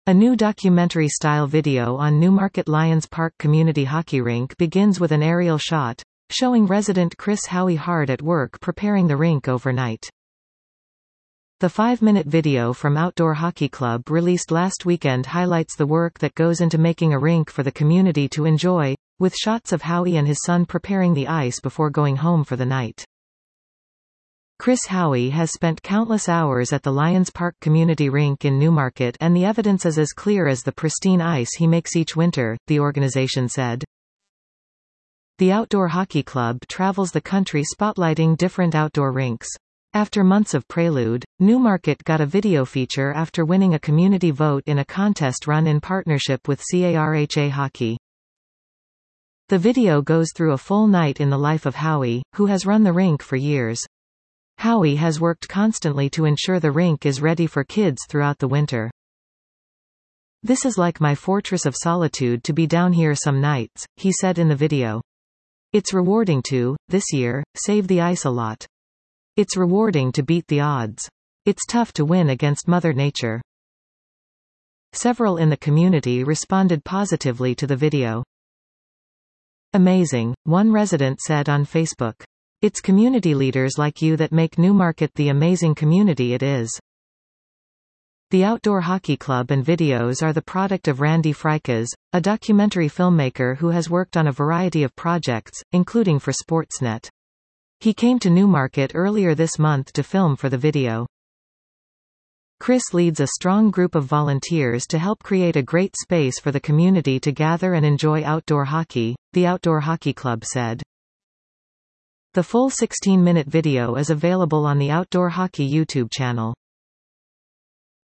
A new documentary-style video on Newmarket Lions Park Community Hockey Rink begins with an aerial shot, showing resident Chris Howie hard at work preparing the rink overnight. The 5-minute video from Outdoor Hockey Club released last weekend highlights the work that goes into making a rink for the community to enjoy, with shots of Howie and his son preparing the ice before going home for the night. Chris Howie has spent countless hours at the Lions Park Community Rink in Newmarket, and the evidence is as clear as the pristine ice he makes each winter, the organization said. The Outdoor Hockey Club travels the country spotlighting different outdoor rinks. After months of prelude, Newmarket got a video feature after winning a community vote in a contest run in partnership with CARHA Hockey. The video goes through a full night in the life of Howie, who has run the rink for years. Howie has worked constantly to ensure the rink is ready for kids throughout the winter. "This is like my fortress of solitude to be down here some nights," he said in the video. "It's rewarding to, this year, save the ice a lot. It's rewarding to beat the odds. It's tough to win against Mother Nature." Several in the community responded positively to the video. "Amazing," one resident said on Facebook. "It's community leaders like you that make Newmarket the amazing community it is." The Outdoor Hockey Club and videos are the product of Randy Frykes, a documentary filmmaker who has worked on a variety of projects, including for Sportsnet. He came to Newmarket earlier this month to film for the video. Chris leads a strong group of volunteers to help create a great space for the community to gather and enjoy outdoor hockey, the Outdoor Hockey Club said. The full 16-minute video is available on the Outdoor Hockey YouTube channel.